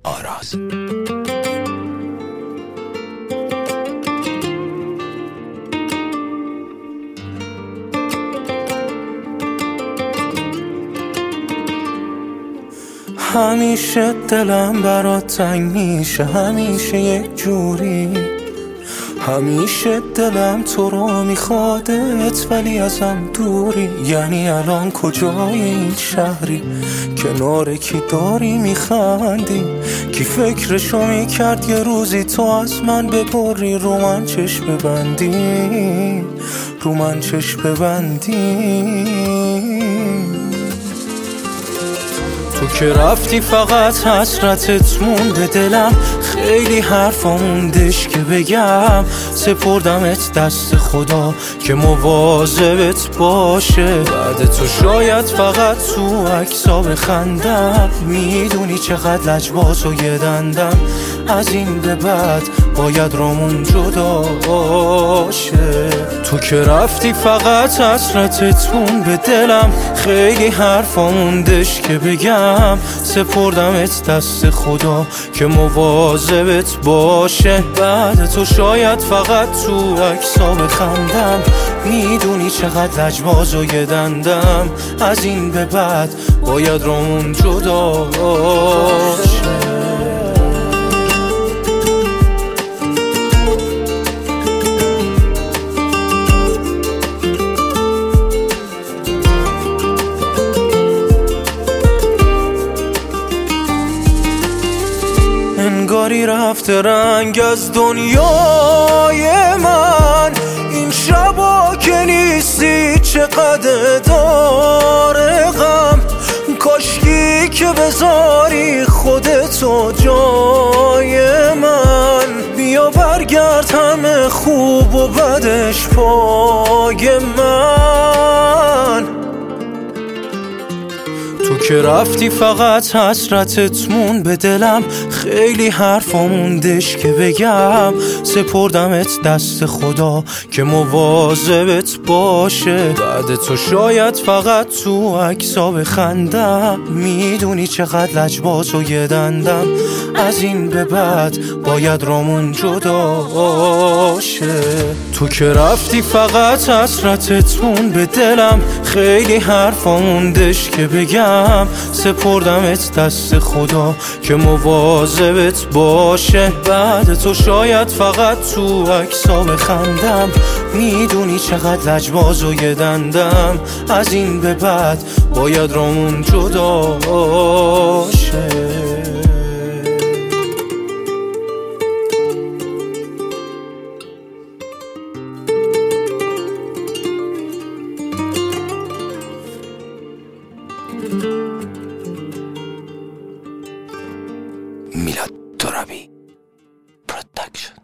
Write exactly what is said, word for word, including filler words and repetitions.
آراز. همیشه دلم برات تنگ میشه، همیشه یک جوری، همیشه دلم تو رو میخوادت ولی ازم دوری. یعنی الان کجای این شهری، کنار کی داری میخندی؟ کی فکرشو میکرد یه روزی تو از من ببری، رو من چشم ببندی، رو من چشم ببندی. تو که رفتی فقط حسرتت مونده دلم، خیلی حرفا موندش که بگم. سپردمت دست خدا که مواظبت باشه، بعد تو شاید فقط تو عکسا بخندم. میدونی چقدر لجباز و یه دندم، از این به بعد باید رامون جدا باشه. تو که رفتی فقط حسرتت مونده دلم، خیلی حرفا موندش که بگم. سپردمت دست خدا که مواظبت باشه، بعد تو شاید فقط تو عکسا بخندم. میدونی چقدر لجباز و یه دندم، از این به بعد باید رامون جدا باشه. انگاری رفته رنگ از دنیای من، این شبا که نیستی چقدر داره غم. کاشکی که بذاری خودتو جای من، بیا برگرد همه خوب و بدش پای من. تو که رفتی فقط حسرتت مون به دلم، خیلی حرفا موندش که بگم. سپردمت دست خدا که مواظبت باشه، بعد تو شاید فقط تو عکسا بخندم. میدونی چقدر لجباز و یه دندم، از این به بعد باید رامون جدا باشه. تو که رفتی فقط حسرتت مون به دلم، خیلی حرفا موندش که بگم. سپردمت دست خدا که مواظبت باشه، بعد تو شاید فقط تو عکسا بخندم. میدونی چقدر لجباز و یه دندم، از این به بعد باید رامون جدا باشه. میلاد ترابی پروداکشن.